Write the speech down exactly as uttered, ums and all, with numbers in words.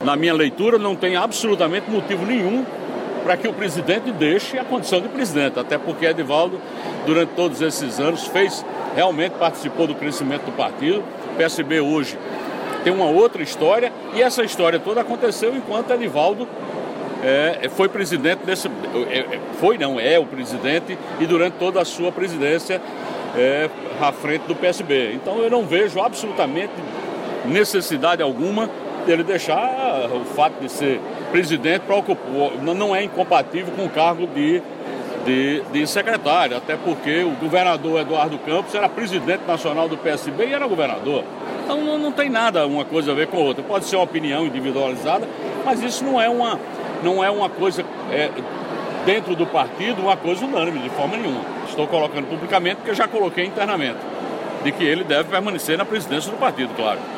na minha leitura, não tem absolutamente motivo nenhum para que o presidente deixe a condição de presidente, até porque Edivaldo, durante todos esses anos, fez, realmente participou do crescimento do partido. O P S B hoje tem uma outra história, e essa história toda aconteceu enquanto Edivaldo é, foi presidente desse... É, foi, não, é o presidente, e durante toda a sua presidência é, à frente do P S B. Então eu não vejo absolutamente necessidade alguma dele deixar o fato de ser presidente para ocupar, não é incompatível com o cargo de, de, de secretário, até porque o governador Eduardo Campos era presidente nacional do P S B e era governador. Então não, não tem nada uma coisa a ver com a outra. Pode ser uma opinião individualizada, mas isso não é uma, não é uma coisa é, dentro do partido, uma coisa unânime, de forma nenhuma. Estou colocando publicamente porque já coloquei internamente, de que ele deve permanecer na presidência do partido, claro.